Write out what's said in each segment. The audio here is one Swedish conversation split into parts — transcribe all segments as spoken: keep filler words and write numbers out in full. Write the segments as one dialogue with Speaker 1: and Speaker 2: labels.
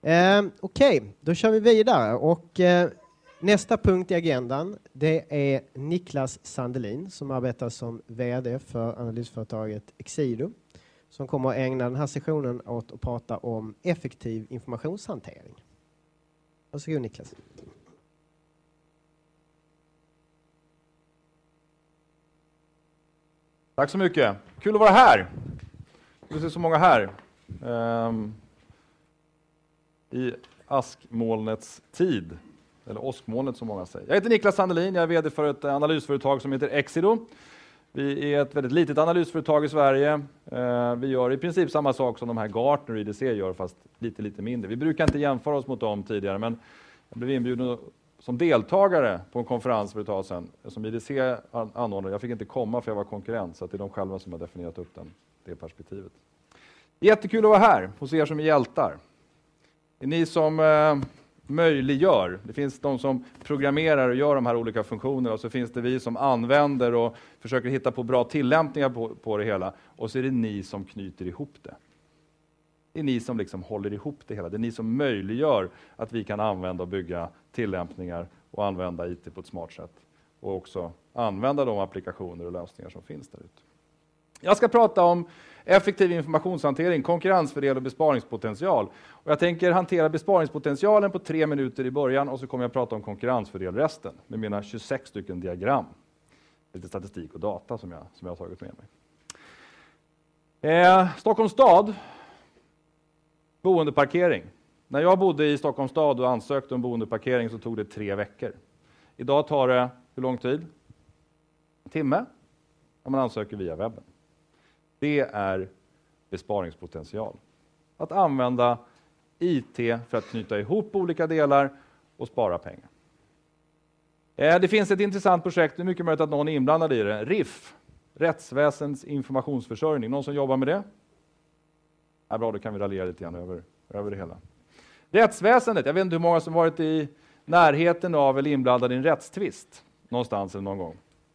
Speaker 1: Eh, Okej, okay, då kör vi vidare. Och, eh, nästa punkt i agendan, det är Niklas Sandelin som arbetar som vd för analysföretaget Exido, som kommer att ägna den här sessionen åt att prata om effektiv informationshantering. Varsågod Niklas.
Speaker 2: Tack så mycket. Kul att vara här. Det är så många här. Um, I askmolnets tid. Eller åskmolnet som många säger. Jag heter Niklas Sandelin. Jag är vd för ett analysföretag som heter Exido. Vi är ett väldigt litet analysföretag i Sverige. Uh, vi gör i princip samma sak som de här Gartner och I D C gör, fast lite, lite mindre. Vi brukar inte jämföra oss mot dem tidigare, men jag blev inbjuden som deltagare på en konferens för ett tag sedan som I D C anordnade. Jag fick inte komma för jag var konkurrent, så att det är de själva som har definierat upp den, det perspektivet. Jättekul att vara här hos er som är hjältar. Det är ni som eh, möjliggör. Det finns de som programmerar och gör de här olika funktionerna, och så finns det vi som använder och försöker hitta på bra tillämpningar på, på det hela. Och så är det ni som knyter ihop det. Det är ni som liksom håller ihop det hela. Det är ni som möjliggör att vi kan använda och bygga tillämpningar och använda I T på ett smart sätt. Och också använda de applikationer och lösningar som finns där ute. Jag ska prata om effektiv informationshantering, konkurrensfördel och besparingspotential. Och jag tänker hantera besparingspotentialen på tre minuter i början, och så kommer jag prata om konkurrensfördel resten med mina tjugosex stycken diagram. Lite statistik och data som jag, som jag har tagit med mig. Eh, Stockholms stad. Boendeparkering. När jag bodde i Stockholms stad och ansökte om boendeparkering så tog det tre veckor. Idag tar det hur lång tid? En timme om man ansöker via webben. Det är besparingspotential. Att använda I T för att knyta ihop olika delar och spara pengar. Det finns ett intressant projekt, det är mycket möjligt att någon är inblandad i det. R I F, Rättsväsendets informationsförsörjning. Någon som jobbar med det? Ja, bra, då kan vi raljera lite grann över, över det hela. Rättsväsendet, jag vet inte hur många som varit i närheten av eller inblandade i en rättstvist någonstans eller någon gång.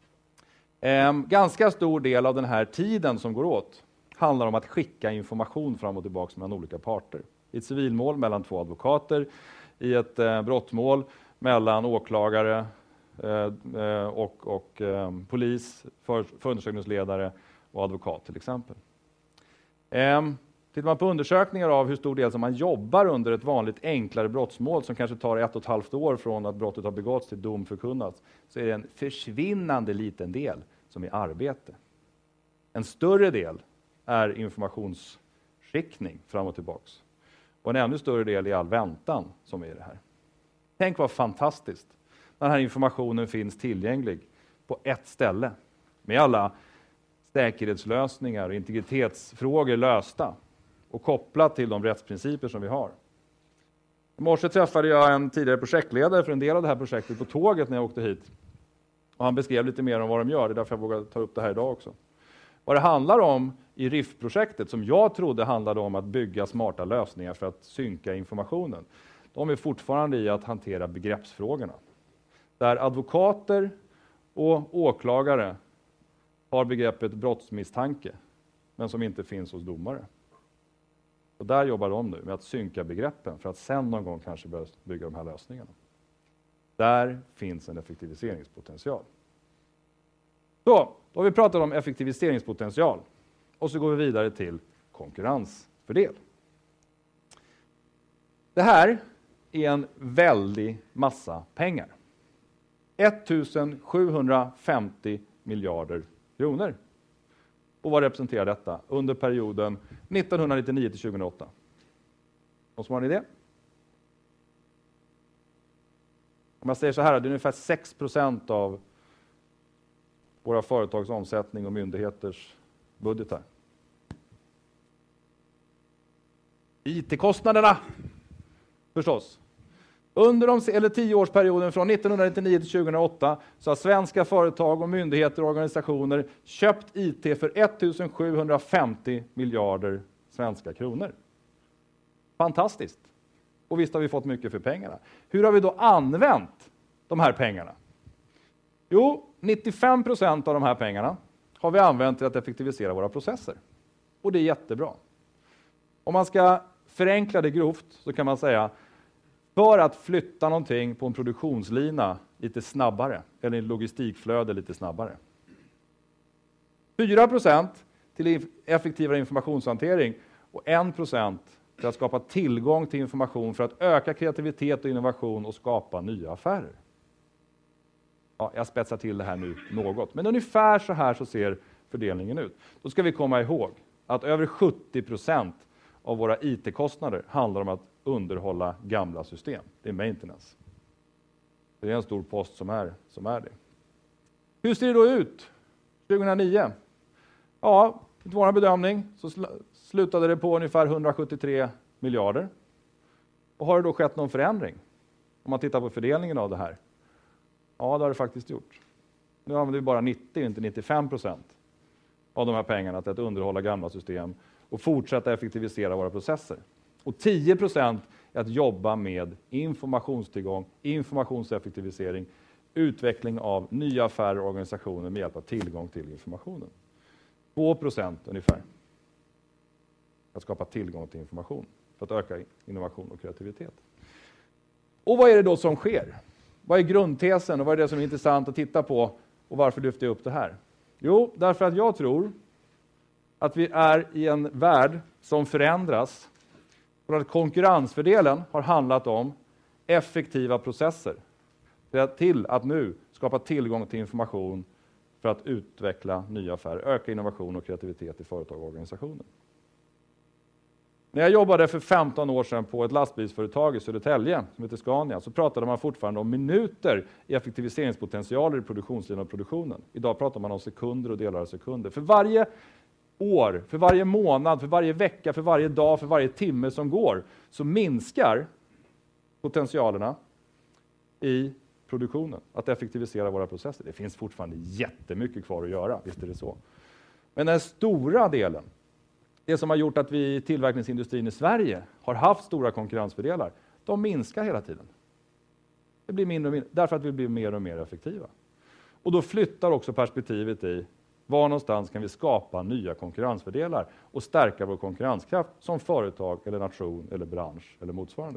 Speaker 2: Ehm, ganska stor del av den här tiden som går åt handlar om att skicka information fram och tillbaka mellan olika parter. I ett civilmål mellan två advokater, i ett eh, brottmål mellan åklagare eh, och, och eh, polis, för, förundersökningsledare och advokat till exempel. Ehm, Tittar man på undersökningar av hur stor del som man jobbar under ett vanligt enklare brottsmål som kanske tar ett och ett halvt år från att brottet har begåtts till dom förkunnats, så är det en försvinnande liten del som är arbete. En större del är informationsskickning fram och tillbaks. Och en ännu större del är all väntan som är det här. Tänk vad fantastiskt när den här informationen finns tillgänglig på ett ställe med alla säkerhetslösningar och integritetsfrågor lösta och kopplat till de rättsprinciper som vi har. I morse träffade jag en tidigare projektledare för en del av det här projektet på tåget när jag åkte hit. Och han beskrev lite mer om vad de gör, det är därför jag vågar ta upp det här idag också. Vad det handlar om i R I F-projektet, som jag trodde handlade om att bygga smarta lösningar för att synka informationen, de är fortfarande i att hantera begreppsfrågorna. Där advokater och åklagare har begreppet brottsmisstanke, men som inte finns hos domare. Och där jobbar de nu med att synka begreppen för att sen någon gång kanske börja bygga de här lösningarna. Där finns en effektiviseringspotential. Så, då har vi pratat om effektiviseringspotential. Och så går vi vidare till konkurrensfördel. Det här är en väldig massa pengar. ettusen sjuhundrafemtio miljarder kronor. Och vad representerar detta under perioden nittonhundranittionio till tjugohundraåtta? Någon som har en idé? Om jag säger så här, det är ungefär sex procent av våra företags omsättning och myndigheters budgetar. I T-kostnaderna, förstås. Under de, eller tioårsperioden från nittonhundranittionio till tjugohundraåtta så har svenska företag och myndigheter och organisationer köpt I T för ettusen sjuhundrafemtio miljarder svenska kronor. Fantastiskt. Och visst har vi fått mycket för pengarna. Hur har vi då använt de här pengarna? Jo, nittiofem procent av de här pengarna har vi använt till att effektivisera våra processer. Och det är jättebra. Om man ska förenklade grovt så kan man säga, för att flytta någonting på en produktionslina lite snabbare, eller en logistikflöde lite snabbare. fyra procent till effektivare informationshantering och en procent för att skapa tillgång till information för att öka kreativitet och innovation och skapa nya affärer. Ja, jag spetsar till det här nu något, men ungefär så här så ser fördelningen ut. Då ska vi komma ihåg att över sjuttio procent av våra I T-kostnader handlar om att underhålla gamla system. Det är maintenance. Det är en stor post som är, som är det. Hur ser det då ut tjugohundranio? Ja, i vår bedömning så sl- slutade det på ungefär hundrasjuttiotre miljarder. Och har det då skett någon förändring? Om man tittar på fördelningen av det här. Ja, det har det faktiskt gjort. Nu använder vi bara nittio, inte nittiofem procent av de här pengarna till att underhålla gamla system och fortsätta effektivisera våra processer. Och tio procent är att jobba med informationstillgång, informationseffektivisering, utveckling av nya affärer och organisationer med hjälp av tillgång till informationen. två procent ungefär att skapa tillgång till information för att öka innovation och kreativitet. Och vad är det då som sker? Vad är grundtesen och vad är det som är intressant att titta på och varför lyfter jag upp det här? Jo, därför att jag tror att vi är i en värld som förändras och att konkurrensfördelen har handlat om effektiva processer till att nu skapa tillgång till information för att utveckla nya affärer, öka innovation och kreativitet i företag och organisationer. När jag jobbade för femton år sedan på ett lastbilsföretag i Södertälje som heter Scania så pratade man fortfarande om minuter i effektiviseringspotentialer i produktionslinjen och produktionen. Idag pratar man om sekunder och delar av sekunder. För varje år, för varje månad, för varje vecka, för varje dag, för varje timme som går så minskar potentialerna i produktionen, att effektivisera våra processer. Det finns fortfarande jättemycket kvar att göra, visst är det så. Men den stora delen, det som har gjort att vi i tillverkningsindustrin i Sverige har haft stora konkurrensfördelar, de minskar hela tiden. Det blir mindre och mindre, därför att vi blir mer och mer effektiva. Och då flyttar också perspektivet i var någonstans kan vi skapa nya konkurrensfördelar och stärka vår konkurrenskraft som företag eller nation eller bransch eller motsvarande.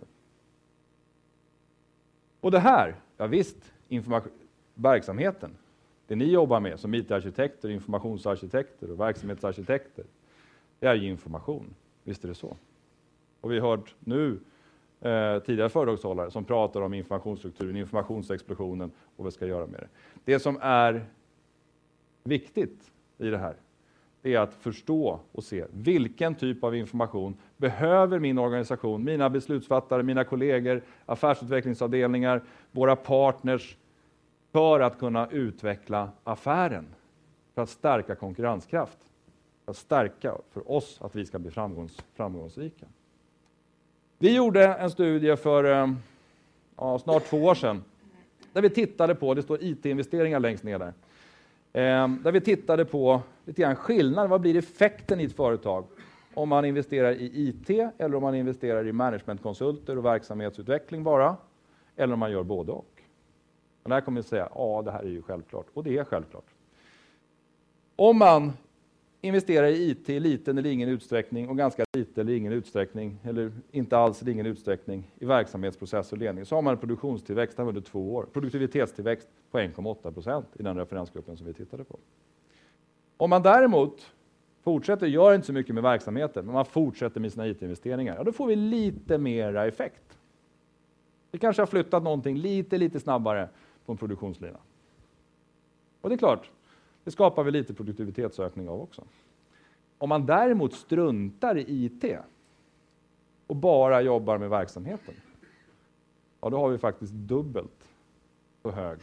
Speaker 2: Och det här, ja visst, information, verksamheten, det ni jobbar med som I T-arkitekter, informationsarkitekter och verksamhetsarkitekter, det är ju information, visst är det så. Och vi har hört nu eh, tidigare företagshållare som pratar om informationsstrukturen, informationsexplosionen och vad vi ska göra med det. Det som är viktigt i det här är att förstå och se vilken typ av information behöver min organisation, mina beslutsfattare, mina kollegor, affärsutvecklingsavdelningar, våra partners för att kunna utveckla affären, för att stärka konkurrenskraft, för att stärka för oss att vi ska bli framgångs, framgångsrika. Vi gjorde en studie för ja, snart två år sedan där vi tittade på, det står I T-investeringar längst ner där, där vi tittade på lite grann skillnad, vad blir effekten i ett företag om man investerar i I T eller om man investerar i managementkonsulter och verksamhetsutveckling bara, eller om man gör både och. Och där kommer jag säga, ja det här är ju självklart, och det är självklart. Om man investerar i I T i liten eller ingen utsträckning och ganska lite eller ingen utsträckning, eller inte alls eller ingen utsträckning i verksamhetsprocess och ledning, så har man en produktionstillväxt under två år. Produktivitetstillväxt på en komma åtta procent i den referensgruppen som vi tittade på. Om man däremot fortsätter, gör inte så mycket med verksamheten, men man fortsätter med sina I T-investeringar, ja, då får vi lite mera effekt. Vi kanske har flyttat någonting lite, lite snabbare på en produktionslina. Och det är klart, det skapar vi lite produktivitetsökning av också. Om man däremot struntar i I T och bara jobbar med verksamheten, ja, då har vi faktiskt dubbelt så hög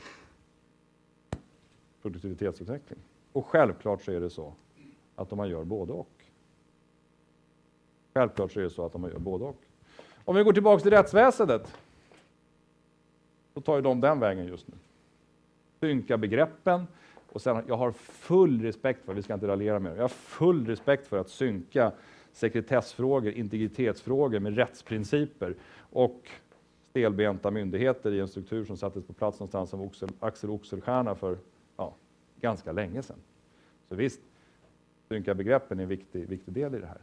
Speaker 2: produktivitetsutveckling. Och självklart så är det så att om man gör både och. Självklart så är det så att om man gör både och. Om vi går tillbaka till rättsväsendet, så tar ju de den vägen just nu. Synka begreppen. Och sen, jag har full respekt för, vi ska inte raljera med det, jag har full respekt för att synka sekretessfrågor, integritetsfrågor med rättsprinciper och stelbenta myndigheter i en struktur som sattes på plats någonstans som Oxel, Axel Oxenstierna för ja, ganska länge sedan. Så visst, synka begreppen är en viktig, viktig del i det här.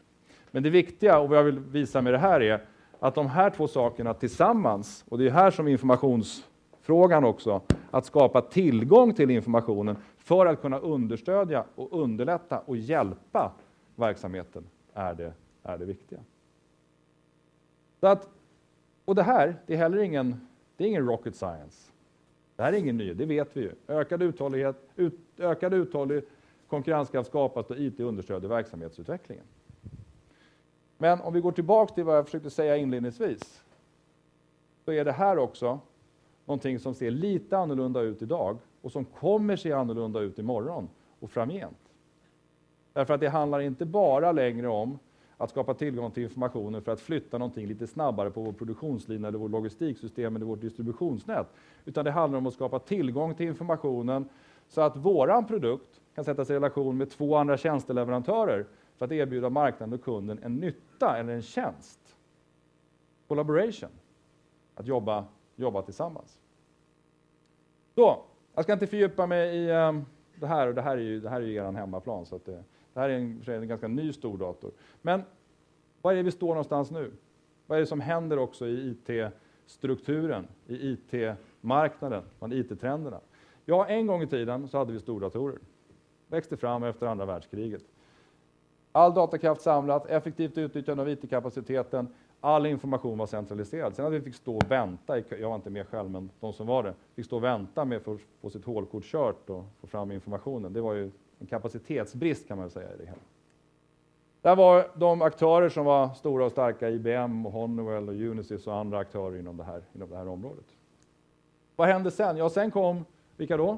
Speaker 2: Men det viktiga, och vad jag vill visa med det här, är att de här två sakerna tillsammans, och det är här som informationsfrågan också, att skapa tillgång till informationen för att kunna understödja och underlätta och hjälpa verksamheten, är det, är det viktiga. Så att, och det här, det är heller ingen, det är ingen rocket science. Det här är ingen ny, det vet vi ju. Ökad uthållighet, ut, ökad uthållig konkurrenskraft skapas då I T understöder verksamhetsutvecklingen. Men om vi går tillbaka till vad jag försökte säga inledningsvis, så är det här också någonting som ser lite annorlunda ut idag och som kommer se annorlunda ut imorgon och framgent. Därför att det handlar inte bara längre om att skapa tillgång till informationen för att flytta någonting lite snabbare på vår produktionslinje eller vår logistiksystem eller vårt distributionsnät. Utan det handlar om att skapa tillgång till informationen så att våran produkt kan sättas i relation med två andra tjänsteleverantörer för att erbjuda marknaden och kunden en nytta eller en tjänst. Collaboration. Att jobba, jobba tillsammans. Så, jag ska inte fördjupa mig i um, det här, och det här är ju, det här är ju er hemmaplan, så att det, det här är en, en ganska ny stordator. Men var är det vi står någonstans nu? Vad är det som händer också i I T-strukturen, i I T-marknaden, bland I T-trenderna? Ja, en gång i tiden så hade vi stordatorer. Växte fram efter andra världskriget. All datakraft samlat, effektivt utnyttjande av I T-kapaciteten, all information var centraliserad. Sen att vi fick stå och vänta, jag var inte med själv, men de som var det, fick stå och vänta med för att få sitt hålkort kört och få fram informationen. Det var ju en kapacitetsbrist, kan man säga i det hela. Där var de aktörer som var stora och starka, I B M och Honeywell och Unisys och andra aktörer inom det här, inom det här området. Vad hände sen? Ja, sen kom, vilka då?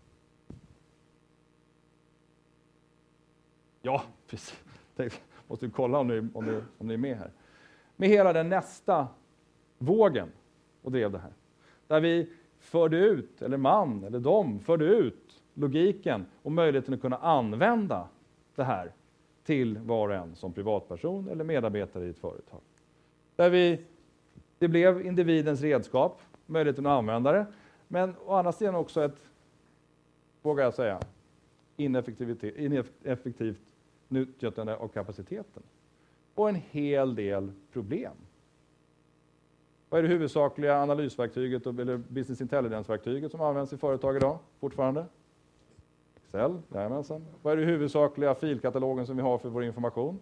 Speaker 2: Ja, precis. Jag måste kolla om ni, om, ni, om ni är med här. Med hela den nästa vågen och drev det här. Där vi förde ut, eller man, eller de förde ut logiken och möjligheten att kunna använda det här till var och en som privatperson eller medarbetare i ett företag. Där vi, det blev individens redskap, möjligheten att använda det, men å andra sidan också ett, vågar jag säga, ineffektivt utnyttjande av kapaciteten. Och en hel del problem. Vad är det huvudsakliga analysverktyget eller business intelligence-verktyget som används i företag idag fortfarande? Excel, jajamensan. Vad är det huvudsakliga filkatalogen som vi har för vår information?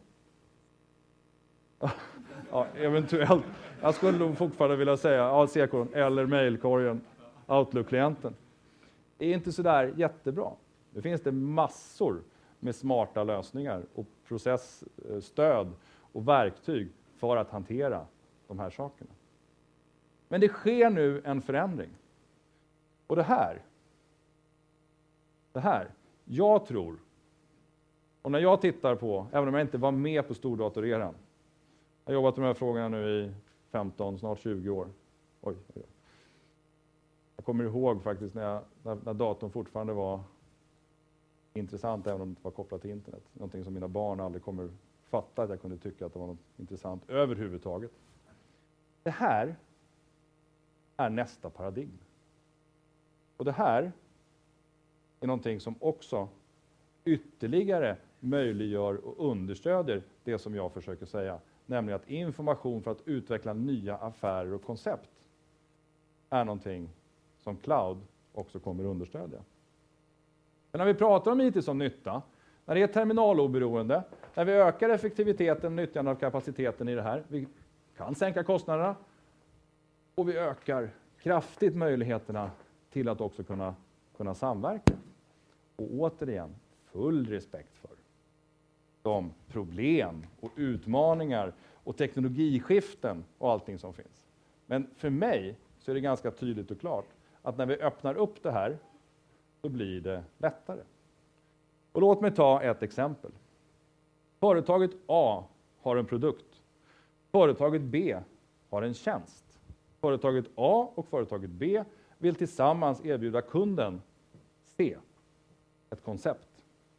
Speaker 2: Ja, eventuellt. Jag skulle nog fortfarande vilja säga A C-korgen eller mailkorgen, Outlook-klienten. Det är inte så där jättebra. Det finns det massor med smarta lösningar och processstöd och verktyg för att hantera de här sakerna. Men det sker nu en förändring. Och det här, det här, jag tror, och när jag tittar på, även om jag inte var med på stordatoreran, jag har jobbat med de här frågorna nu i femton, snart tjugo år. Oj, oj. Jag kommer ihåg faktiskt när, jag, när, när datorn fortfarande var intressant, även om det var kopplat till internet. Någonting som mina barn aldrig kommer fatta att jag kunde tycka att det var något intressant överhuvudtaget. Det här är nästa paradigm. Och det här är någonting som också ytterligare möjliggör och understöder det som jag försöker säga. Nämligen att information för att utveckla nya affärer och koncept är någonting som cloud också kommer understödja. Men när vi pratar om I T som nytta, när det är terminaloberoende, när vi ökar effektiviteten, nyttjandet av kapaciteten i det här, vi kan sänka kostnaderna och vi ökar kraftigt möjligheterna till att också kunna, kunna samverka. Och återigen, full respekt för de problem och utmaningar och teknologiskiften och allting som finns. Men för mig så är det ganska tydligt och klart att när vi öppnar upp det här så blir det lättare. Och låt mig ta ett exempel. Företaget A har en produkt. Företaget B har en tjänst. Företaget A och företaget B vill tillsammans erbjuda kunden C ett koncept.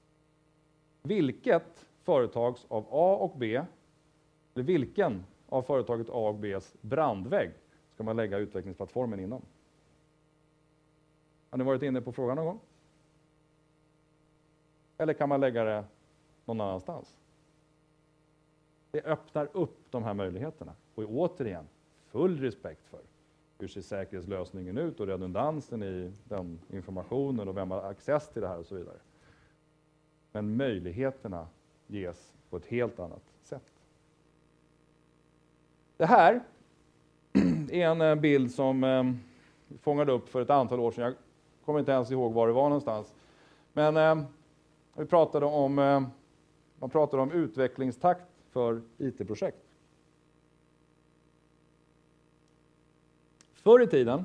Speaker 2: Vilket företags av A och B, eller vilken av företaget A och B:s brandvägg ska man lägga utvecklingsplattformen inom? Har ni varit inne på frågan någon gång? Eller kan man lägga det någon annanstans? Det öppnar upp de här möjligheterna. Och återigen, full respekt för hur ser säkerhetslösningen ut och redundansen i den informationen och vem har access till det här och så vidare. Men möjligheterna ges på ett helt annat sätt. Det här är en bild som eh, fångade upp för ett antal år sedan. Jag kommer inte ens ihåg var det var någonstans. Men eh, vi pratade om, eh, man pratade om utvecklingstakt för I T-projekt. Förr i tiden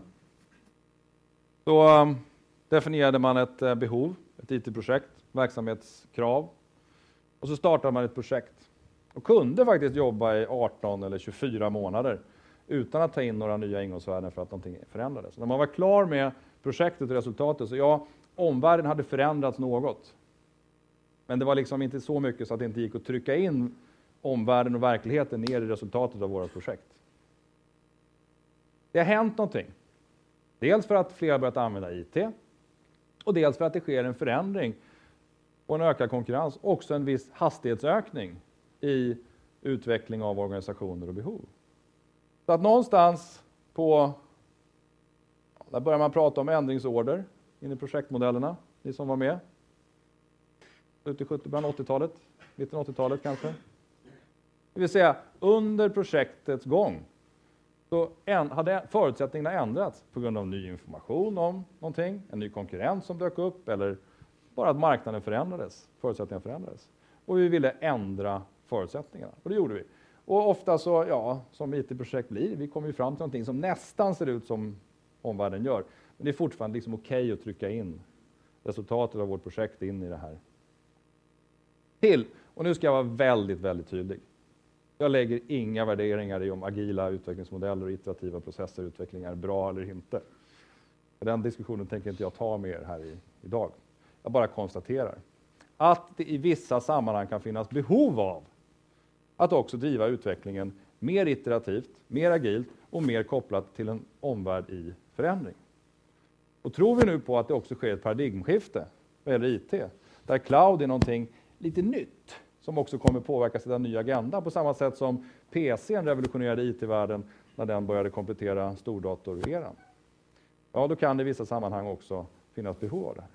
Speaker 2: så eh, definierade man ett eh, behov, ett I T-projekt, verksamhetskrav. Och så startade man ett projekt. Och kunde faktiskt jobba i arton eller tjugofyra månader utan att ta in några nya ingångsvärden för att någonting förändrades. När man var klar med projektet och resultatet så ja, omvärlden hade förändrats något. Men det var liksom inte så mycket så att det inte gick att trycka in omvärlden och verkligheten ner i resultatet av vårt projekt. Det har hänt någonting. Dels för att fler har börjat använda I T och dels för att det sker en förändring och en ökad konkurrens. Också en viss hastighetsökning i utveckling av organisationer och behov. Så att någonstans på, där börjar man prata om ändringsorder in i projektmodellerna, ni som var med. Ut i sjuttio, bland åttiotalet, mitten av åttiotalet kanske. Det vill säga, under projektets gång så hade förutsättningarna ändrats på grund av ny information om någonting, en ny konkurrens som dök upp eller bara att marknaden förändrades, förutsättningarna förändrades. Och vi ville ändra förutsättningarna, och det gjorde vi. Och ofta så, ja, som I T-projekt blir, vi kommer ju fram till någonting som nästan ser ut som omvärlden gör. Men det är fortfarande liksom okej att trycka in resultatet av vårt projekt in i det här. Till, och nu ska jag vara väldigt, väldigt tydlig. Jag lägger inga värderingar i om agila utvecklingsmodeller och iterativa processer utveckling är bra eller inte. Den diskussionen tänker inte jag ta med er här i, idag. Jag bara konstaterar att det i vissa sammanhang kan finnas behov av att också driva utvecklingen mer iterativt, mer agilt och mer kopplat till en omvärld i förändring. Och tror vi nu på att det också sker ett paradigmskifte vad gäller I T, där cloud är någonting lite nytt som också kommer påverka den nya agenda på samma sätt som P C:n revolutionerade I T-världen när den började komplettera stordator-eran. Ja, då kan det i vissa sammanhang också finnas behov av det här.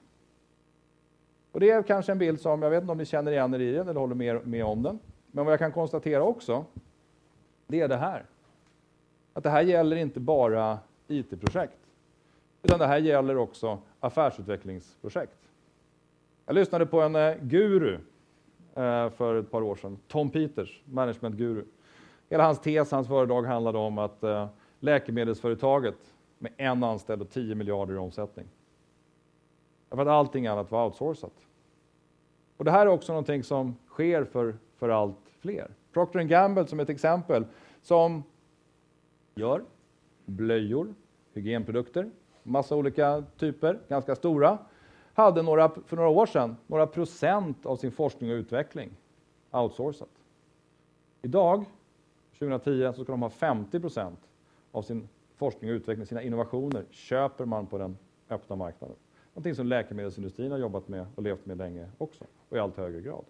Speaker 2: Och det är kanske en bild som, jag vet inte om ni känner igen er i den eller håller med, med om den. Men vad jag kan konstatera också, det är det här. Att det här gäller inte bara I T-projekt, utan det här gäller också affärsutvecklingsprojekt. Jag lyssnade på en eh, guru eh, för ett par år sedan, Tom Peters, management-guru. Hela hans tes, hans föredrag handlade om att eh, läkemedelsföretaget med en anställd och tio miljarder i omsättning. Därför att allting annat var outsourcat. Och det här är också någonting som sker för, för allt fler. Procter and Gamble som ett exempel som gör blöjor, hygienprodukter, massa olika typer, ganska stora. Hade några, för några år sedan några procent av sin forskning och utveckling outsourcat. Idag, tjugohundratio, så ska de ha femtio procent av sin forskning och utveckling, sina innovationer, köper man på den öppna marknaden. Någonting som läkemedelsindustrin har jobbat med och levt med länge också, och i allt högre grad.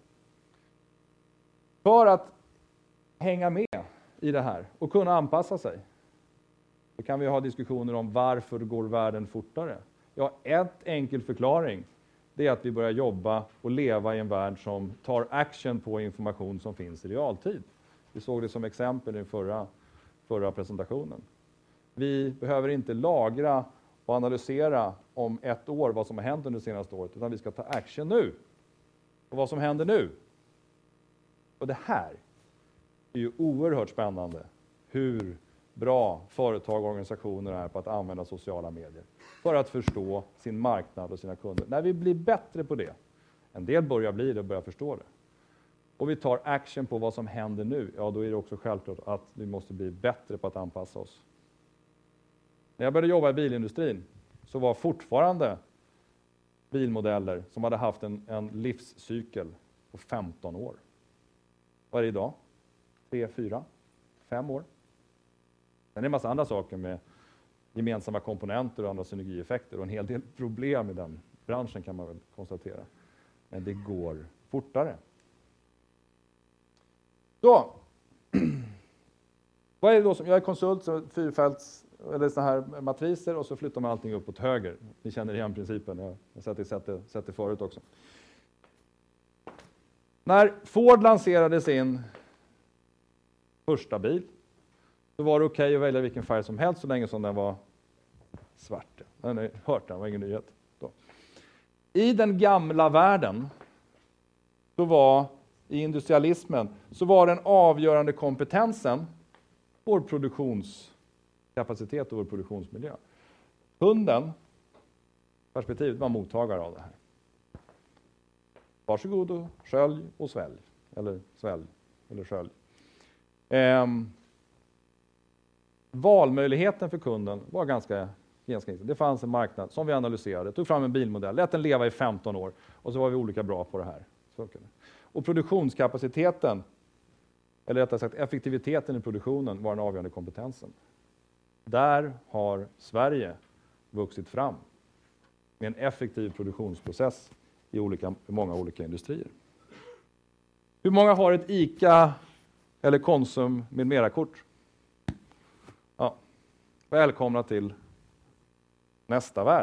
Speaker 2: För att hänga med i det här och kunna anpassa sig, så kan vi ha diskussioner om varför går världen fortare. Ja, ett enkel förklaring, det är att vi börjar jobba och leva i en värld som tar action på information som finns i realtid. Vi såg det som exempel i den förra, förra presentationen. Vi behöver inte lagra och analysera om ett år vad som har hänt under det senaste året, utan vi ska ta action nu. Och vad som händer nu. Och det här är ju oerhört spännande. Hur bra företag och organisationer är på att använda sociala medier för att förstå sin marknad och sina kunder. När vi blir bättre på det, en del börjar bli det och börjar förstå det, och vi tar action på vad som händer nu, ja då är det också självklart att vi måste bli bättre på att anpassa oss. När jag började jobba i bilindustrin så var fortfarande bilmodeller som hade haft en, en livscykel på femton år. Vad är det idag? tre, fyra, fem år. Sen är det en massa andra saker med gemensamma komponenter och andra synergieffekter och en hel del problem i den branschen kan man väl konstatera. Men det går fortare. Så, Vad är det då som, jag är konsult, så fyrfälts eller så här matriser och så flyttar man allting uppåt höger. Ni känner igen principen, jag har sett det, sett det, sett det förut också. När Ford lanserade sin första bil, så var det okej okay att välja vilken färg som helst så länge som den var svart. Den har hört, den var ingen nyhet. Då. I den gamla världen, så var, i industrialismen, så var den avgörande kompetensen vår produktionskapacitet och vår produktionsmiljö. Kunden, perspektivet, var mottagare av det här. Varsågod och skölj och svälj. Eller svälj, eller skölj. Ehm, valmöjligheten för kunden var ganska ganska Det fanns en marknad som vi analyserade, tog fram en bilmodell, lät den leva i femton år och så var vi olika bra på det här. Så, och produktionskapaciteten, eller rättare sagt effektiviteten i produktionen, var den avgörande kompetensen. Där har Sverige vuxit fram med en effektiv produktionsprocess i, olika, i många olika industrier. Hur många har ett ICA eller Konsum med mera-kort? Ja. Välkomna till nästa värld.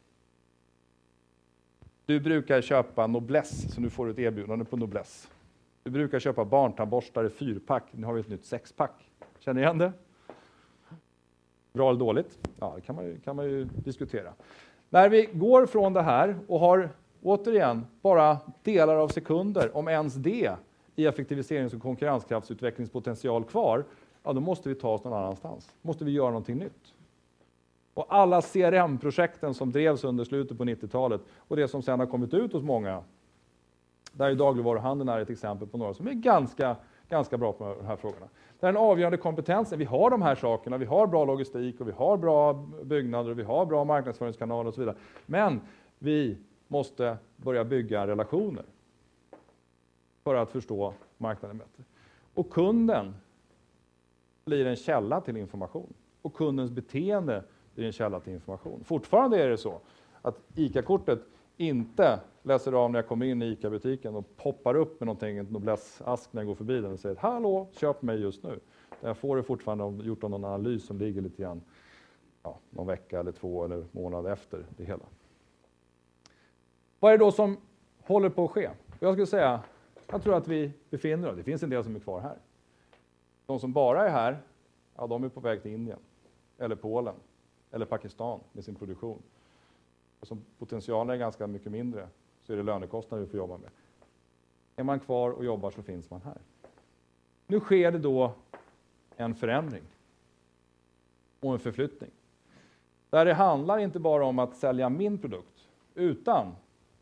Speaker 2: Du brukar köpa Noblesse, så nu får du ett erbjudande på Noblesse. Du brukar köpa barntandborstar i fyrpack, nu har vi ett nytt sexpack. Känner ni igen det? Bra eller dåligt? Ja, det kan man ju, kan man ju diskutera. När vi går från det här och har återigen bara delar av sekunder, om ens det, i effektiviserings- och konkurrenskraftsutvecklingspotential kvar, ja, då måste vi ta oss någon annanstans. Måste vi göra någonting nytt. Och alla C R M-projekten som drevs under slutet på nittiotalet och det som sedan har kommit ut hos många, där är dagligvaruhandeln är ett exempel på några som är ganska, ganska bra på de här frågorna. Det är en avgörande kompetensen. Vi har de här sakerna, vi har bra logistik och vi har bra byggnader och vi har bra marknadsföringskanaler och så vidare. Men vi måste börja bygga relationer för att förstå marknaden bättre. Och kunden blir en källa till information. Och kundens beteende blir en källa till information. Fortfarande är det så att ICA-kortet inte läser av när jag kommer in i ICA-butiken och poppar upp med någonting, en Noblesse-ask när jag går förbi den och säger hallå, köp mig just nu. Jag får det fortfarande gjort av någon analys som ligger lite grann ja, någon vecka eller två eller månad efter det hela. Vad är det då som håller på att ske? Jag skulle säga, jag tror att vi befinner oss, det finns en del som är kvar här. De som bara är här, ja, de är på väg till Indien, eller Polen, eller Pakistan med sin produktion. Och som potentialen är ganska mycket mindre så är det lönekostnader vi får jobba med. Är man kvar och jobbar så finns man här. Nu sker det då en förändring och en förflyttning. Där det handlar inte bara om att sälja min produkt, utan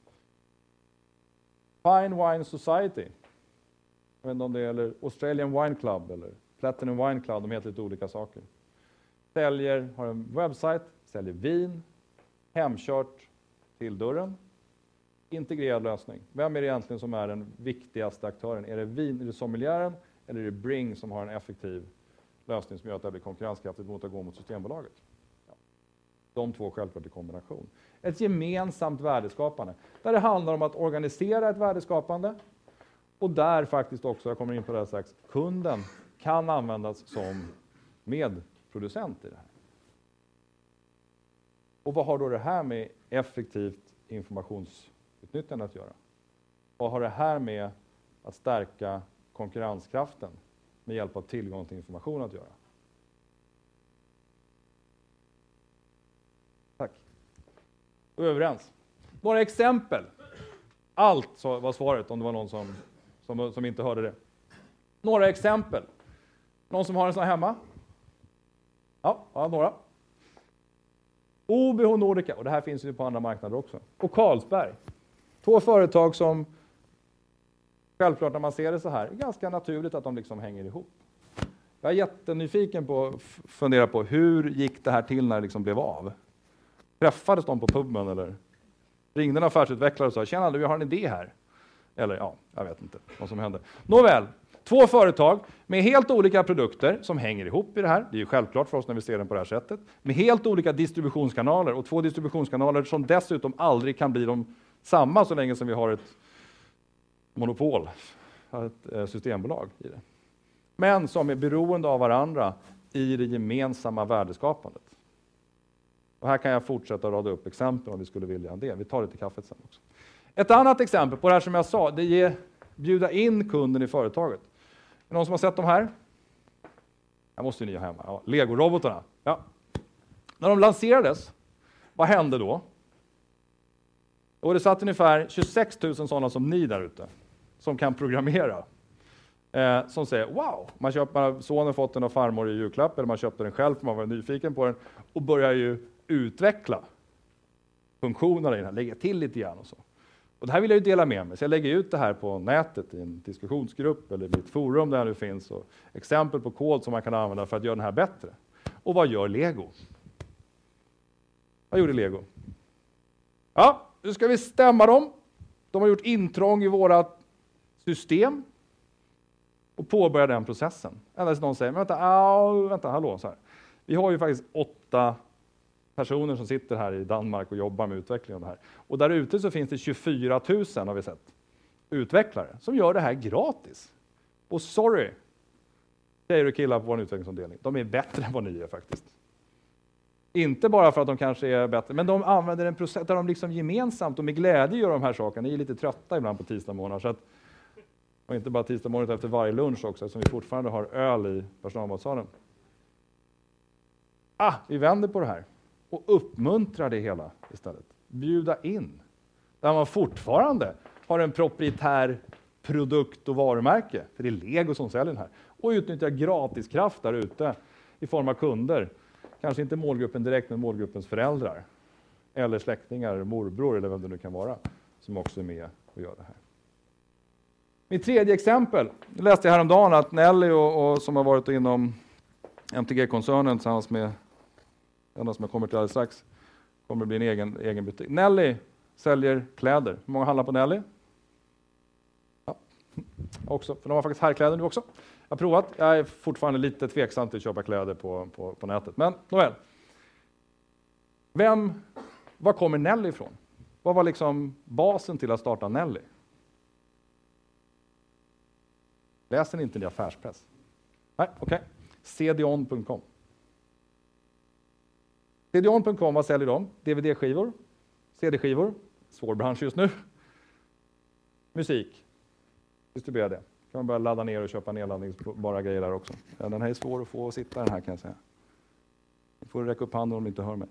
Speaker 2: Fine Wine Society, jag vet inte om det är eller Australian Wine Club eller Platinum Wine Club, de heter lite olika saker. Säljer, har en webbsajt, säljer vin, hemkört till dörren. Integrerad lösning. Vem är det egentligen som är den viktigaste aktören? Är det vin, är det sommeliären eller är det Bring som har en effektiv lösning som gör att det blir konkurrenskraftigt mot att gå mot Systembolaget? Ja. De två självklart i kombination. Ett gemensamt värdeskapande. Där det handlar om att organisera ett värdeskapande och där faktiskt också, jag kommer in på det här strax, kunden kan användas som medproducent i det här. Och vad har då det här med effektivt informationsutnyttjande att göra? Vad har det här med att stärka konkurrenskraften med hjälp av tillgång till information att göra? Tack. Då är vi överens. Några exempel. Allt så var svaret om det var någon som, som, som inte hörde det. Några exempel. Någon som har en sån här hemma? Ja, ja några. O B H Nordica, och det här finns ju på andra marknader också. Och Carlsberg. Två företag som, självklart när man ser det så här, är ganska naturligt att de liksom hänger ihop. Jag är jättenyfiken på att fundera på hur gick det här till när det liksom blev av? Träffades de på puben eller ringde en affärsutvecklare och sa, tjena, vi har en idé här. Eller ja, jag vet inte vad som hände. Nåväl, två företag med helt olika produkter som hänger ihop i det här. Det är ju självklart för oss när vi ser den på det här sättet. Med helt olika distributionskanaler och två distributionskanaler som dessutom aldrig kan bli de samma så länge som vi har ett monopol, ett systembolag i det. men som är beroende av varandra i det gemensamma värdeskapandet. Och här kan jag fortsätta rada upp exempel om vi skulle vilja det. Vi tar det till kaffet sen också. Ett annat exempel på det här som jag sa, det är bjuda in kunden i företaget. Är någon som har sett de här? Jag måste ju ni ha hemma. Ja, Lego-robotarna. Ja. När de lanserades, vad hände då? Och det satt ungefär tjugosex tusen sådana som ni där ute, som kan programmera. Eh, som säger, wow, man köper, sonen fått den av farmor i julklapp, eller man köpte den själv för man var nyfiken på den, och börjar ju utveckla funktionerna i den här, lägga till lite grann och så. Och det här vill jag ju dela med mig, så jag lägger ut det här på nätet i en diskussionsgrupp eller i mitt forum där det finns och exempel på kod som man kan använda för att göra den här bättre. Och vad gör Lego? Vad gjorde Lego? Ja, nu ska vi stämma dem. De har gjort intrång i våra system och påbörja den processen. Eller så någon säger, men vänta, au, vänta, hallå, så här. Vi har ju faktiskt åtta personer som sitter här i Danmark och jobbar med utveckling av det här. Och där ute så finns det tjugofyra tusen, har vi sett, utvecklare som gör det här gratis. Och sorry, tjejer och killar på vår utvecklingsavdelning, de är bättre än vad ni är faktiskt. Inte bara för att de kanske är bättre, men de använder en process där de liksom gemensamt och med glädje gör de här sakerna. Ni är lite trötta ibland på tisdag morgon, så att, och inte bara tisdag morgon efter varje lunch också, som vi fortfarande har öl i personalmatsalen. Ah, vi vänder på det här och uppmuntrar det hela istället. Bjuda in. Där man fortfarande har en proprietär produkt och varumärke, för det är Lego som säljer den här. Och utnyttja gratiskraft där ute i form av kunder. Kanske inte målgruppen direkt, men målgruppens föräldrar. Eller släktingar, morbror eller vem det nu kan vara, som också är med och gör det här. Mitt tredje exempel, jag läste häromdagen att Nelly och, och som har varit inom M T G-koncernen tillsammans med den som jag kommer till alldeles strax, kommer att bli en egen, egen butik. Nelly säljer kläder. Hur många handlar på Nelly? Ja, också, för de har faktiskt herrkläder nu också. Jag har provat, jag är fortfarande lite tveksam till att köpa kläder på, på, på nätet. Men nåväl. Vem, var kommer Nelly ifrån? Vad var liksom basen till att starta Nelly? Läser ni inte i affärspress? Nej, okej. Okay. C D O N punkt com. C D O N punkt com, vad säljer de? D V D-skivor, C D-skivor, svår bransch just nu. Musik, distribuera det. Kan man börja ladda ner och köpa nedladdningsbara grejer där också. Ja, den här är svår att få att sitta den här, kan jag säga. Ni får räcka upp handen om ni inte hör mig.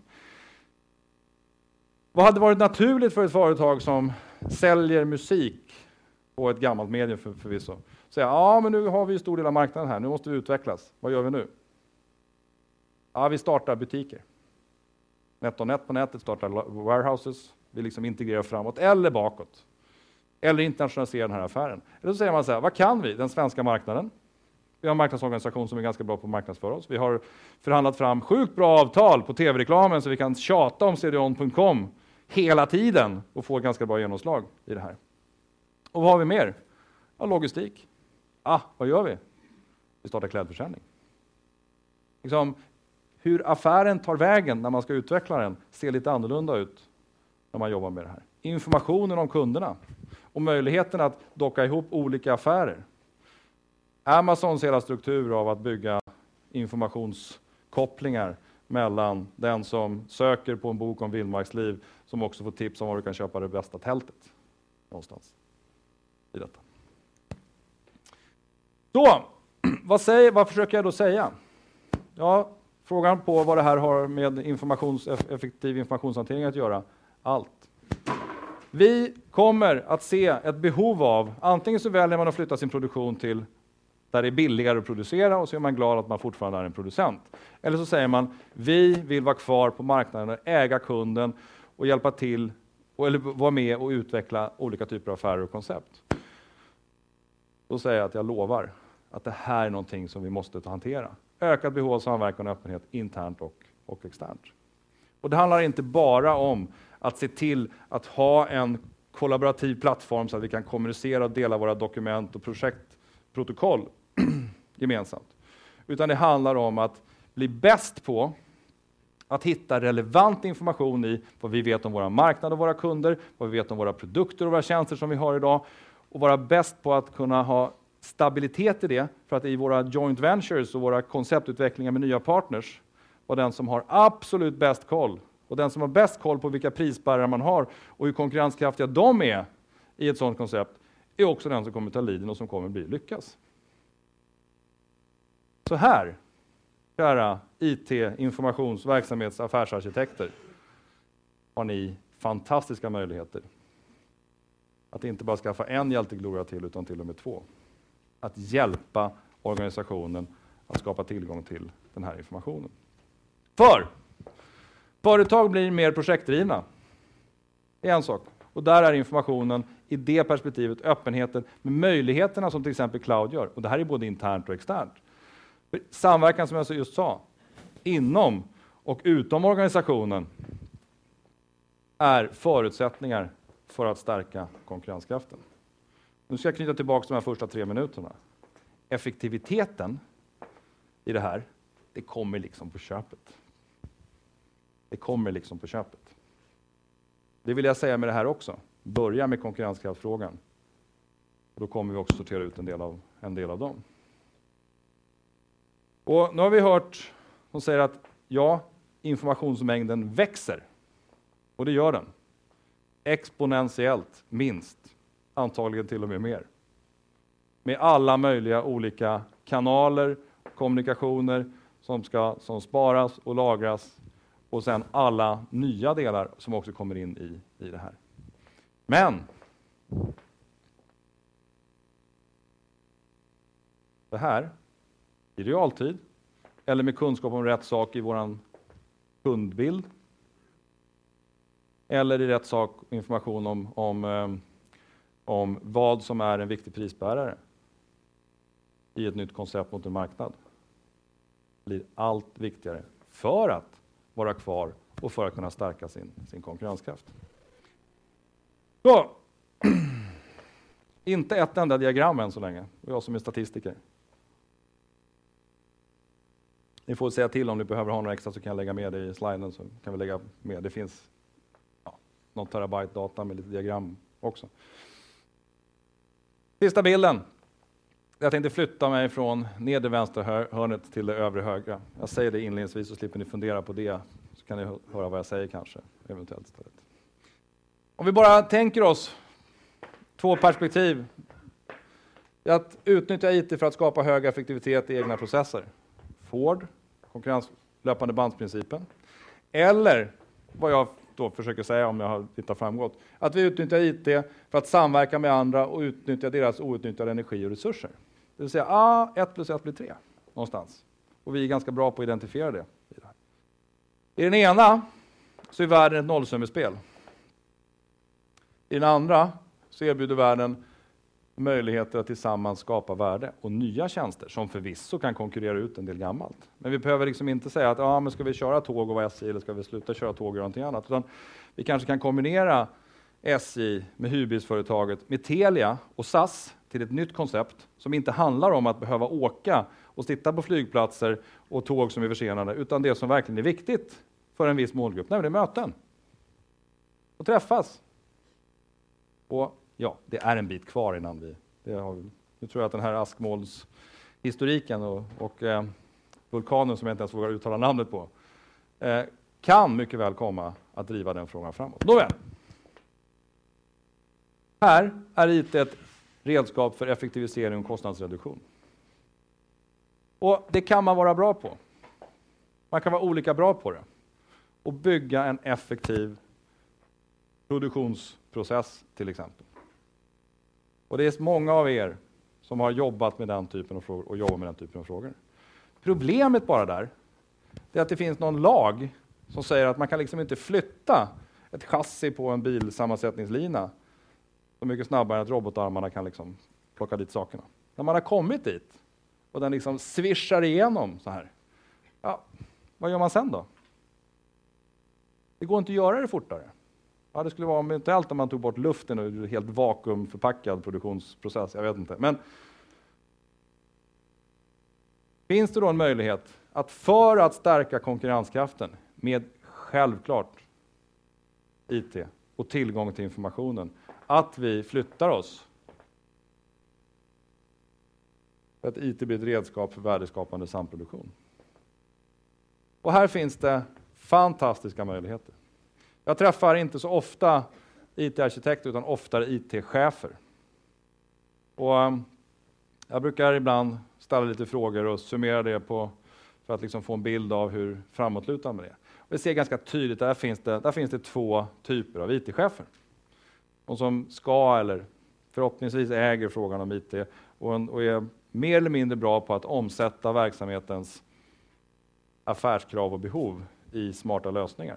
Speaker 2: Vad hade varit naturligt för ett företag som säljer musik på ett gammalt medium för, förvisso? Säga, ja men nu har vi en stor del av marknaden här, nu måste vi utvecklas. Vad gör vi nu? Ja, vi startar butiker. NetOnNet på nätet, startar warehouses, vi liksom integrerar framåt eller bakåt. Eller internationalisera den här affären. Eller så säger man så här, vad kan vi? Den svenska marknaden. Vi har en marknadsorganisation som är ganska bra på att marknadsföra oss. Vi har förhandlat fram sjukt bra avtal på tv-reklamen så vi kan tjata om C D O N punkt com hela tiden och få ett ganska bra genomslag i det här. Och vad har vi mer? Ja, logistik. Ah, vad gör vi? Vi startar klädförsäljning. Liksom, hur affären tar vägen när man ska utveckla den ser lite annorlunda ut när man jobbar med det här. Informationen om kunderna och möjligheten att docka ihop olika affärer. Amazons hela struktur av att bygga informationskopplingar mellan den som söker på en bok om vildmarksliv som också får tips om var du kan köpa det bästa tältet någonstans i detta. Så, vad, säger, vad försöker jag då säga? Ja, frågan på vad det här har med informations, effektiv informationshantering att göra. Allt. Vi kommer att se ett behov av, antingen så väljer man att flytta sin produktion till där det är billigare att producera och så är man glad att man fortfarande är en producent. Eller så säger man, vi vill vara kvar på marknaden och äga kunden och hjälpa till, eller vara med och utveckla olika typer av affärer och koncept. Då säger jag att jag lovar att det här är någonting som vi måste ta hantera. Ökat behov av samverkan och öppenhet internt och, och externt. Och det handlar inte bara om att se till att ha en kollaborativ plattform så att vi kan kommunicera och dela våra dokument och projektprotokoll gemensamt. Utan det handlar om att bli bäst på att hitta relevant information i vad vi vet om våra marknader och våra kunder, vad vi vet om våra produkter och våra tjänster som vi har idag och vara bäst på att kunna ha stabilitet i det, för att i våra joint ventures och våra konceptutvecklingar med nya partners var den som har absolut bäst koll, och den som har bäst koll på vilka prisspärrar man har och hur konkurrenskraftiga de är i ett sådant koncept, är också den som kommer ta leaden och som kommer bli lyckas. Så här, kära I T, informations-, verksamhets-, affärsarkitekter, har ni fantastiska möjligheter att inte bara skaffa en hjältegloria till, utan till och med två. Att hjälpa organisationen att skapa tillgång till den här informationen. För företag blir mer projektdrivna. Det är en sak. Och där är informationen i det perspektivet, öppenheten med möjligheterna som till exempel cloud gör. Och det här är både internt och externt. Samverkan, som jag just sa, inom och utom organisationen är förutsättningar för att stärka konkurrenskraften. Nu ska jag knyta tillbaka de här första tre minuterna. Effektiviteten i det här, det kommer liksom på köpet. Det kommer liksom på köpet. Det vill jag säga med det här också. Börja med konkurrenskraftfrågan. Då kommer vi också sortera ut en del av, en del av dem. Och nu har vi hört, de säger att ja, informationsmängden växer. Och det gör den. Exponentiellt, minst. Antagligen till och med mer. Med alla möjliga olika kanaler, kommunikationer som ska som sparas och lagras. Och sen alla nya delar som också kommer in i, i det här. Men det här i realtid eller med kunskap om rätt sak i våran kundbild eller i rätt sak information om, om, um, om vad som är en viktig prisbärare i ett nytt koncept mot en marknad blir allt viktigare för att vara kvar och för att kunna stärka sin, sin konkurrenskraft. Så, inte ett enda diagram än så länge, och jag som är statistiker. Ni får säga till om ni behöver ha några extra, så kan jag lägga med det i sliden, så kan vi lägga med. Det finns ja, någon terabyte data med lite diagram också. Sista bilden. Jag tänkte flytta mig från nedre vänstra hörnet till det övre högra. Jag säger det inledningsvis så slipper ni fundera på det. Så kan ni höra vad jag säger kanske, eventuellt istället. Om vi bara tänker oss två perspektiv. Att utnyttja I T för att skapa hög effektivitet i egna processer. Ford, konkurrenslöpande bandsprincipen. Eller, vad jag då försöker säga om jag har lite framgått, att vi utnyttjar I T för att samverka med andra och utnyttja deras outnyttjade energi och resurser. Det vill säga, ah, ett plus ett blir tre någonstans. Och vi är ganska bra på att identifiera det. I den ena så är världen ett nollsummespel. I den andra så erbjuder världen möjligheter att tillsammans skapa värde och nya tjänster som förvisso kan konkurrera ut en del gammalt. Men vi behöver liksom inte säga att ah, men ska vi köra tåg och vara S J eller ska vi sluta köra tåg och någonting annat. Utan vi kanske kan kombinera S J med hyrbilsföretaget, med Telia och S A S till ett nytt koncept som inte handlar om att behöva åka och sitta på flygplatser och tåg som är försenade, utan det som verkligen är viktigt för en viss målgrupp, nämligen möten. Och träffas. Och ja, det är en bit kvar innan vi... Det har vi nu tror jag att den här askmolnshistoriken och, och eh, vulkanen som jag inte ens vågar uttala namnet på eh, kan mycket väl komma att driva den frågan framåt. Nåväl. Här är I T ett redskap för effektivisering och kostnadsreduktion. Och det kan man vara bra på. Man kan vara olika bra på det. Och bygga en effektiv produktionsprocess till exempel. Och det är många av er som har jobbat med den typen av frågor och jobbar med den typen av frågor. Problemet bara där är att det finns någon lag som säger att man kan liksom inte flytta ett chassi på en bilsammansättningslina så mycket snabbare än att robotarmarna kan liksom plocka dit sakerna. När man har kommit dit och den liksom svischar igenom så här. Ja, vad gör man sen då? Det går inte att göra det fortare. Ja, det skulle vara om inte allt om man tog bort luften och helt vakuumförpackad produktionsprocess, jag vet inte. Men finns det då en möjlighet att för att stärka konkurrenskraften med självklart I T och tillgång till informationen, att vi flyttar oss för att I T blir ett redskap för värdeskapande samproduktion. Och här finns det fantastiska möjligheter. Jag träffar inte så ofta I T-arkitekter utan oftare I T-chefer. Och um, jag brukar ibland ställa lite frågor och summera det på, för att liksom få en bild av hur framåtlutande det är. Och vi ser ganska tydligt, där finns det, där finns det två typer av I T-chefer. De som ska eller förhoppningsvis äger frågan om I T och, en, och är mer eller mindre bra på att omsätta verksamhetens affärskrav och behov i smarta lösningar.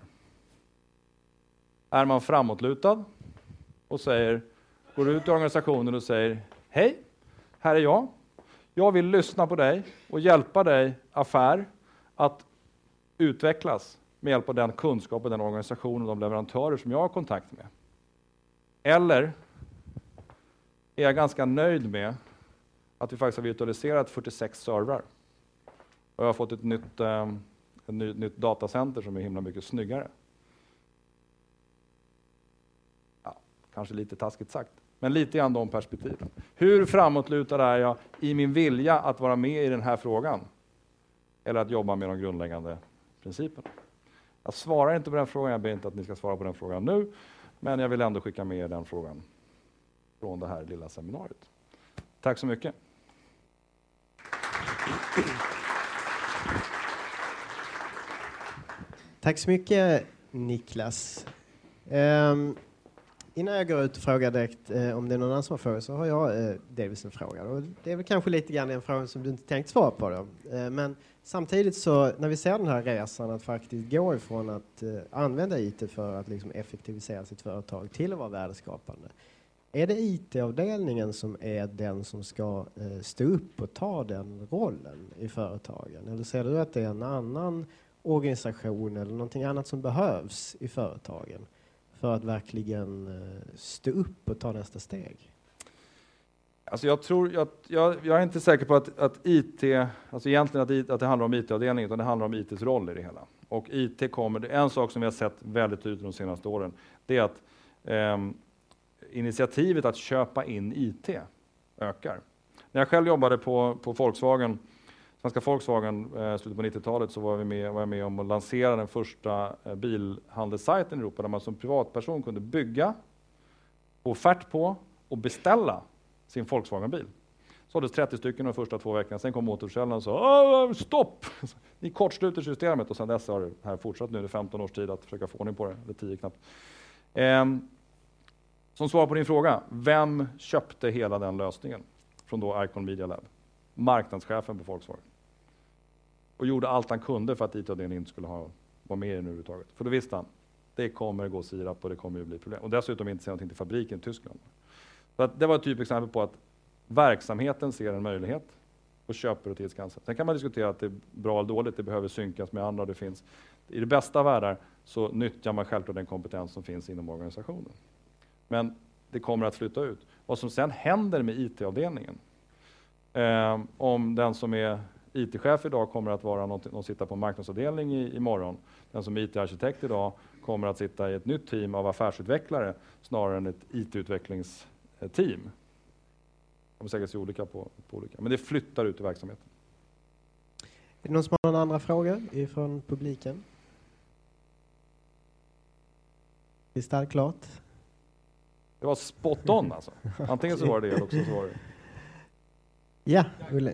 Speaker 2: Är man framåtlutad och säger, går ut i organisationen och säger hej, här är jag. Jag vill lyssna på dig och hjälpa dig affär att utvecklas med hjälp av den kunskap och den organisation och de leverantörer som jag har kontakt med. Eller är jag ganska nöjd med att vi faktiskt har virtualiserat fyrtiosex servrar. Och jag har fått ett nytt, eh, ett nytt, nytt datacenter som är himla mycket snyggare. Ja, kanske lite taskigt sagt, men lite grann de perspektiven. Hur framåtlutad är jag i min vilja att vara med i den här frågan? Eller att jobba med de grundläggande principerna? Jag svarar inte på den frågan, jag ber inte att ni ska svara på den frågan nu. Men jag vill ändå skicka med er den frågan från det här lilla seminariet. Tack så mycket.
Speaker 1: Tack så mycket, Niklas. Um, innan jag går ut och frågar direkt uh, om det är någon annan som har frågor, så har jag uh, delvis en fråga. Och det är väl kanske lite grann en fråga som du inte tänkt svara på då. Uh, men samtidigt så, när vi ser den här resan att faktiskt gå ifrån att uh, använda I T för att liksom effektivisera sitt företag till att vara värdeskapande. Är det I T-avdelningen som är den som ska uh, stå upp och ta den rollen i företagen? Eller ser du att det är en annan organisation eller någonting annat som behövs i företagen för att verkligen uh, stå upp och ta nästa steg?
Speaker 2: Alltså jag, tror, jag, jag, jag är inte säker på att, att I T, alltså egentligen att, att det handlar om I T-avdelningen, utan det handlar om I T:s roll i det hela. Och I T kommer, det är en sak som vi har sett väldigt tydligt de senaste åren, det är att eh, initiativet att köpa in I T ökar. När jag själv jobbade på, på Volkswagen, svenska Volkswagen eh, slutet på nittiotalet, så var, vi med, var jag med om att lansera den första eh, bilhandelssajten i Europa, där man som privatperson kunde bygga, få offert på och beställa sin Volkswagen-bil. Såldes trettio stycken de första två veckorna, sen kom återförsäljaren och sa stopp! Ni kortsluter systemet, och sen dess har det här fortsatt nu i femton års tid att försöka få ordning på det, eller tio knappt. Ehm, som svar på din fråga, vem köpte hela den lösningen från då Icon Media Lab? Marknadschefen på Volkswagen. Och gjorde allt han kunde för att I T-avdelningen inte skulle ha, vara med i den överhuvudtaget. För då visste han, det kommer gå sirap och det kommer ju bli problem. Och dessutom inte se någonting till fabriken i Tyskland. Så att det var ett typexempel på att verksamheten ser en möjlighet och köper och tillskansar. Sen kan man diskutera att det är bra eller dåligt, det behöver synkas med andra. Det finns. I det bästa världar så nyttjar man självklart den kompetens som finns inom organisationen. Men det kommer att flytta ut. Vad som sen händer med I T-avdelningen, eh, om den som är I T-chef idag kommer att vara något, någon sitta på en marknadsavdelning i, imorgon, den som är I T-arkitekt idag kommer att sitta i ett nytt team av affärsutvecklare snarare än ett I T-utvecklings team. De säkert se olika på, på olika. Men det flyttar ut i verksamheten.
Speaker 1: Är det någon som har någon andra frågor från publiken? Visst är det klart?
Speaker 2: Det var spot on alltså. Antingen så var det det eller också så var det.
Speaker 1: Ja, Olle.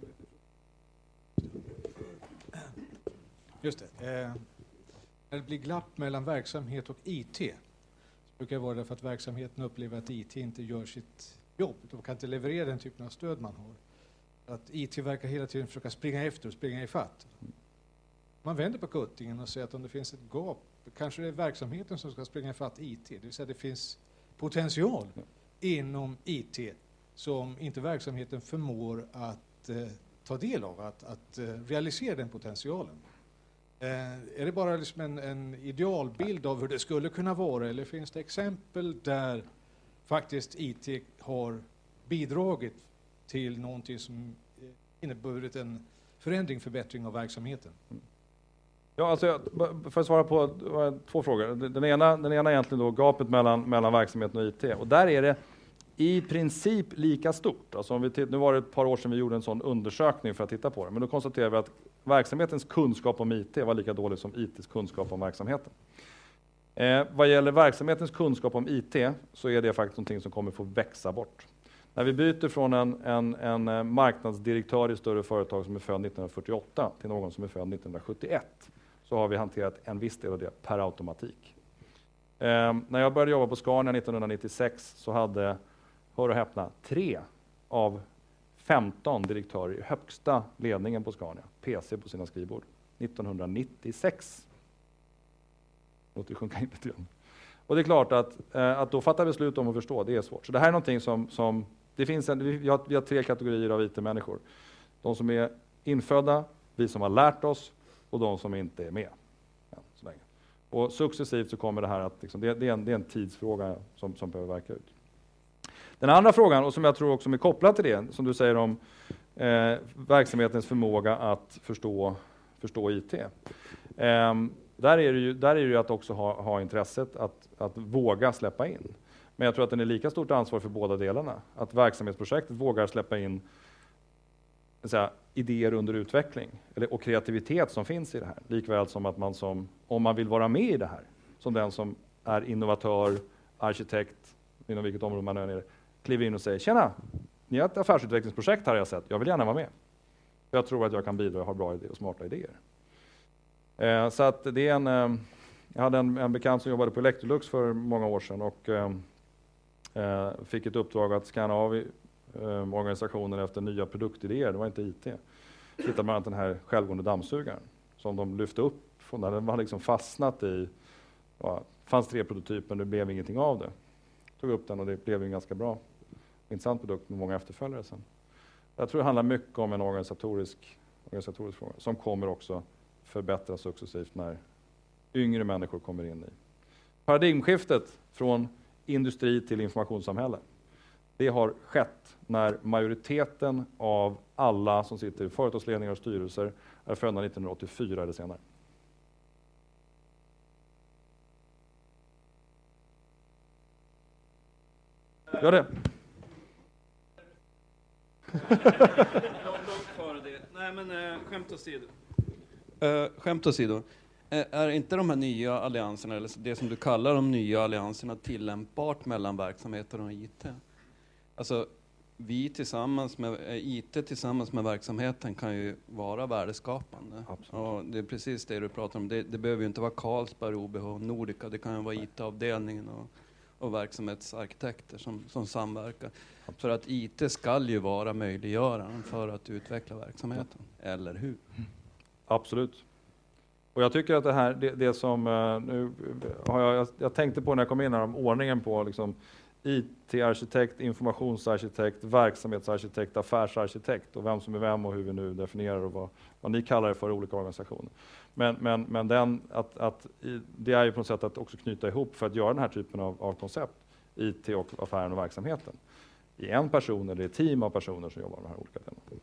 Speaker 3: Just det. Eh, när det blir glapp mellan verksamhet och I T så brukar det vara därför att verksamheten upplever att I T inte gör sitt jobb. De kan inte leverera den typen av stöd man har. Att I T verkar hela tiden försöka springa efter och springa ifatt. Man vänder på kuttingen och säger att om det finns ett gap, kanske det är verksamheten som ska springa ifatt I T. Det vill säga det finns potential inom I T som inte verksamheten förmår att eh, ta del av, att, att eh, realisera den potentialen. Eh, är det bara liksom en, en idealbild av hur det skulle kunna vara, eller finns det exempel där faktiskt I T har bidragit till någonting som inneburit en förändring, förbättring av verksamheten?
Speaker 2: Ja, alltså jag, för att svara på två frågor. Den ena, den ena är egentligen då gapet mellan, mellan verksamheten och I T. Och där är det i princip lika stort. Alltså om vi titt- nu var det ett par år sedan vi gjorde en sån undersökning för att titta på det. Men då konstaterade vi att verksamhetens kunskap om I T var lika dålig som I T:s kunskap om verksamheten. Eh, vad gäller verksamhetens kunskap om I T så är det faktiskt någonting som kommer få växa bort. När vi byter från en, en, en marknadsdirektör i större företag som är född nittonhundrafyrtioåtta till någon som är född nittonhundrasjuttioett så har vi hanterat en viss del av det per automatik. Eh, när jag började jobba på Scania nittonhundranittiosex så hade, hör och häpna, tre av femton direktörer i högsta ledningen på Scania P C på sina skrivbord. nittonhundranittiosex. Låt det sjunka in lite grann. Och det är klart att, eh, att då fatta beslut om att förstå, det är svårt. Så det här är någonting som, som det finns en, vi, har, vi har tre kategorier av I T-människor. De som är infödda, vi som har lärt oss och de som inte är med. Ja, så länge. Och successivt så kommer det här att, liksom, det, det, är en, det är en tidsfråga som, som behöver verka ut. Den andra frågan, och som jag tror också är kopplad till det, som du säger om eh, verksamhetens förmåga att förstå, förstå I T. Eh, där, är det ju, där är det ju att också ha, ha intresset att, att våga släppa in. Men jag tror att den är lika stort ansvar för båda delarna. Att verksamhetsprojektet vågar släppa in säga, idéer under utveckling eller, och kreativitet som finns i det här. Likväl som att man som, om man vill vara med i det här, som den som är innovatör, arkitekt, inom vilket område man är, kliver in och säger tjena, ni har ett affärsutvecklingsprojekt här har jag sett, jag vill gärna vara med. Jag tror att jag kan bidra och ha bra idéer och smarta idéer. Eh, så att det är en, eh, jag hade en, en bekant som jobbade på Electrolux för många år sedan och eh, eh, fick ett uppdrag att scanna av i, eh, organisationen efter nya produktidéer, det var inte I T. Hittade bland annat den här självgående dammsugaren som de lyfte upp, från där den var liksom fastnat i, ja, fanns tre prototyper, det blev ingenting av det. Tog upp den och det blev en ganska bra, intressant produkt med många efterföljare sen. Jag tror det handlar mycket om en organisatorisk, organisatorisk fråga som kommer också förbättras successivt när yngre människor kommer in i. Paradigmskiftet från industri till informationssamhälle. Det har skett när majoriteten av alla som sitter i företagsledningar och styrelser är födda nittonhundraåttiofyra eller senare. Gör det.
Speaker 4: Långt före det. Nej men eh, skämt åsido. Uh, skämt åsido. Är, är inte de här nya allianserna, eller det som du kallar de nya allianserna, tillämpbart mellan verksamheter och I T? Alltså, vi tillsammans med I T tillsammans med verksamheten kan ju vara värdeskapande.
Speaker 2: Absolut.
Speaker 4: Och det är precis det du pratar om. Det, det behöver ju inte vara Carlsberg, O B H, Nordica. Det kan ju vara I T-avdelningen och, och verksamhetsarkitekter som, som samverkar. Absolut. För att I T ska ju vara möjliggöraren för att utveckla verksamheten. Eller hur?
Speaker 2: Absolut. Och jag tycker att det här, det, det som, uh, nu har jag, jag tänkte på när jag kom in här om ordningen på liksom I T-arkitekt, informationsarkitekt, verksamhetsarkitekt, affärsarkitekt och vem som är vem och hur vi nu definierar och vad, vad ni kallar det för olika organisationer. Men, men, men den, att, att, det är ju på något sätt att också knyta ihop för att göra den här typen av, av koncept, I T och affären och verksamheten, i en person eller ett team av personer som jobbar med de här olika delarna.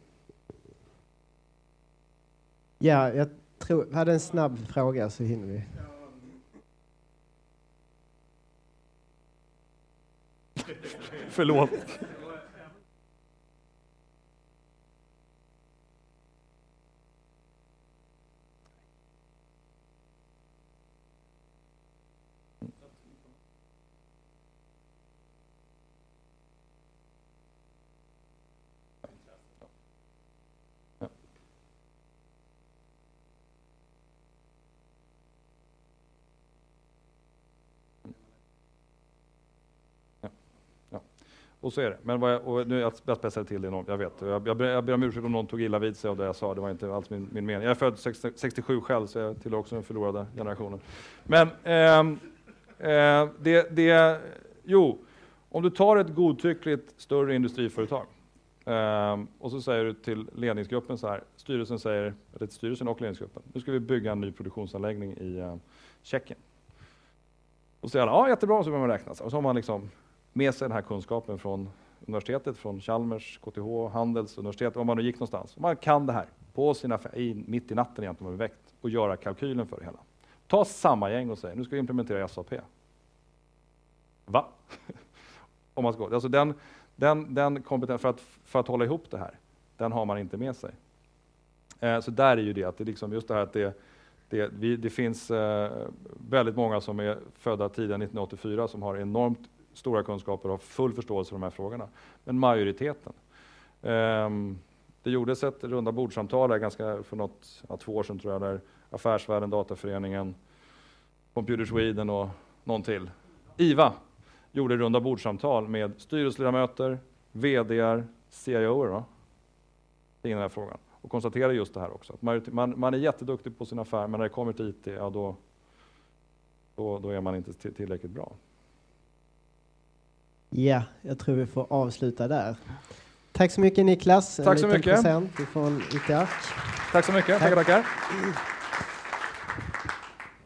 Speaker 1: Ja, jag tror, jag hade en snabb fråga så hinner vi.
Speaker 2: Förlåt. Och så är det. Men vad jag, och nu jag, jag spetsade till det enormt, jag vet. Jag, jag, jag ber om ursäkt om någon tog illa vid sig av det jag sa. Det var inte alls min, min mening. Jag är född sextiosju själv, så jag tillhör också den förlorade generationen. Men eh, eh, det, det, jo, om du tar ett godtyckligt större industriföretag eh, och så säger du till ledningsgruppen så här, styrelsen säger, eller till styrelsen och ledningsgruppen, nu ska vi bygga en ny produktionsanläggning i eh, Tjeckien. Och så säger alla, ja jättebra, så börjar man räkna. Och så har man liksom med sig den här kunskapen från universitetet, från Chalmers, K T H, Handels universitet, om man nu gick någonstans. Man kan det här på sina, i, mitt i natten egentligen, man är väckt och göra kalkylen för det hela. Ta samma gäng och säg, nu ska vi implementera S A P. Va? om man ska. Alltså den, den, den kompetens för att, för att hålla ihop det här, den har man inte med sig. Eh, så där är ju det, att det liksom just det här att det, det, vi, det finns eh, väldigt många som är födda tidigare nittonhundraåttiofyra som har enormt stora kunskaper och full förståelse för de här frågorna. Men majoriteten. Eh, det gjordes ett runda bordsamtal där ganska för något, ja, två år sedan tror jag, där Affärsvärlden, Dataföreningen, Computer Sweden och någon till. I V A gjorde runda bordsamtal med styrelseledamöter, vd:ar, C I O:er då, i den här frågan. Och konstaterade just det här också. Att man, man är jätteduktig på sin affär, men när det kommer till I T, ja, då, då, då är man inte tillräckligt bra.
Speaker 1: Ja, jag tror vi får avsluta där. Tack så mycket Niklas.
Speaker 2: Tack så mycket.
Speaker 1: En liten present från I T Ark.
Speaker 2: Tack så mycket.
Speaker 1: Tack.
Speaker 2: Tackar, tackar.